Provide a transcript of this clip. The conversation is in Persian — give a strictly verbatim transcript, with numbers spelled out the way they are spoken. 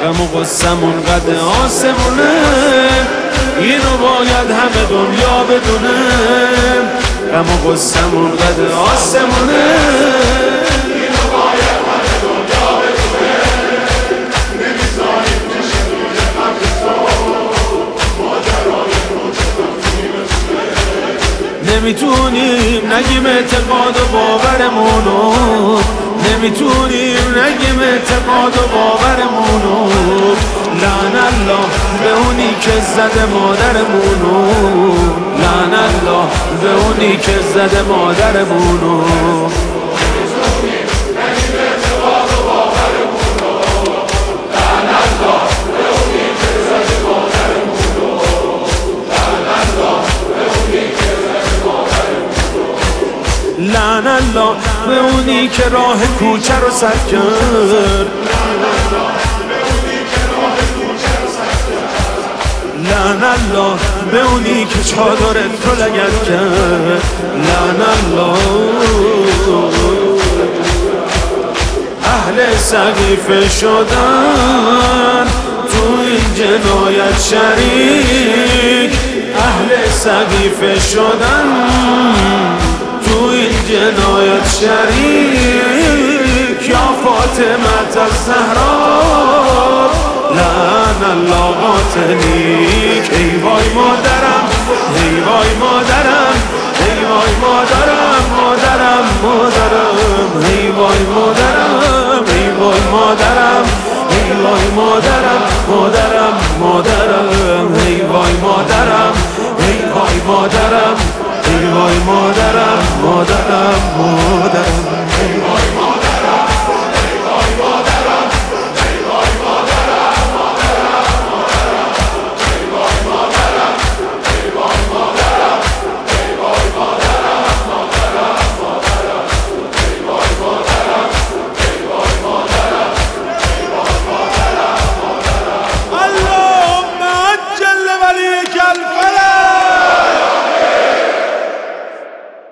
غم و غصمون قد آسمونه، اینو باید همه دنیا بدونه. غم و غصمون قد آسمونه، اینو باید همه دنیا بدونه. نمیذاریم بشه روی قبر تو ماجرای نمیتونیم نگیم اعتقاد و باورمونو، نمیتونیم نگیم اعتقاد و باورمونو. لعن الله به اونی که زده مادرمونو، لعن الله به اونی که زده مادرمونو. لعن الله به اونی که راه کوچه رو سد کرد، لعن الله به اونی که چادرت رو لگد کرد. لعن الله اهل سقیفه شدن تو این جنایت شریک، اهل سقیفه شدن تو این جنایت شریک. یا فاطمه الزهرا لعن الله قاتلیک. ای وای مادرم، ای وای مادرم، ای وای مادرم، مادرم مادرم، ای وای مادرم، ای وای مادرم.